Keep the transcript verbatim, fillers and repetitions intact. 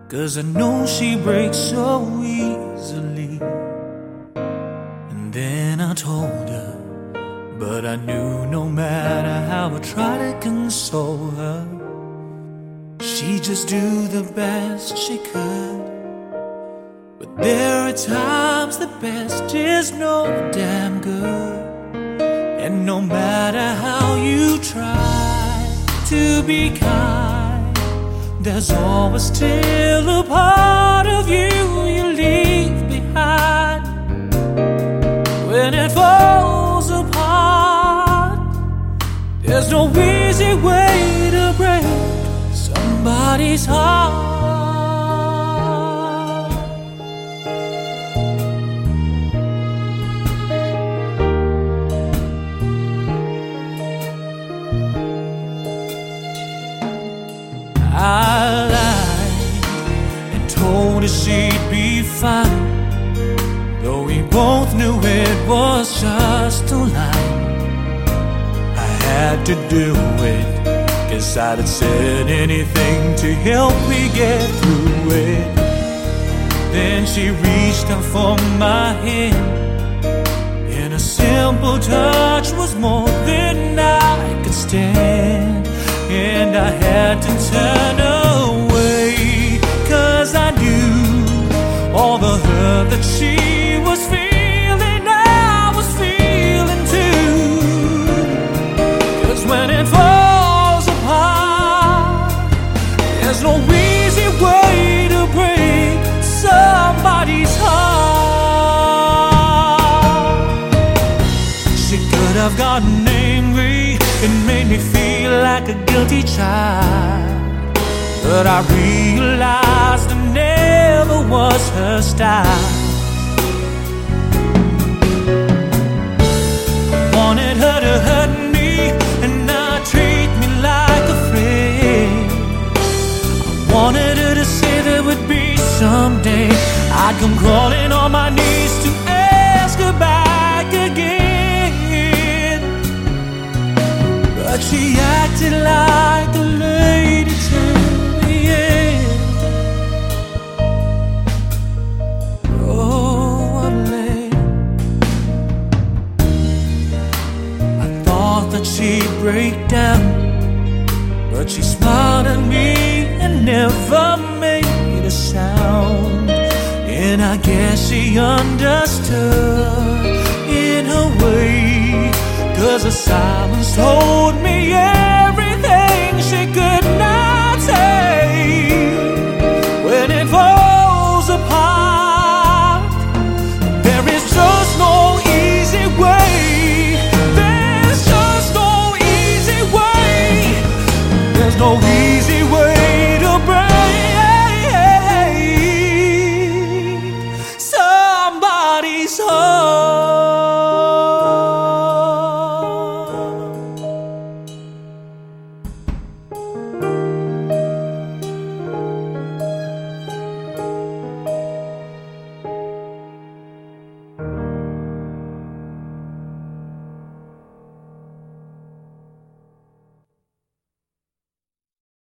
'cause I know she breaks so easily. And then I told her, but I knew no matter how I tried to console her, she'd just do the best she could. But there are times the best is no damn good. And no matter how you try to be kind, there's always still a part of you you leave behind. When it falls apart, there's no easy way to break somebody's heart. I lied and told her she'd be fine, though we both knew it was just a lie. I had to do it, 'cause I'd have said anything to help me get through it. Then she reached out for my hand, and a simple touch was more than I could stand. And I had to turn away, 'cause I knew all the hurt that she was feeling, I was feeling too. 'Cause when it falls apart, there's no easy way to break somebody's heart. She could have gotten angry and made me feel like a guilty child, but I realized it never was her style. Wanted her to hurt me and not treat me like a friend. I wanted her to say there would be someday I'd come crawling on my knees to ask her back again. But she acted like a lady till the end. Oh, what a lady. I thought that she'd break down, but she smiled at me and never made a sound. And I guess she understood in her way, 'cause her silence told me everything she could not say. When it falls apart, there is just no easy way. There's just no easy way. There's no easy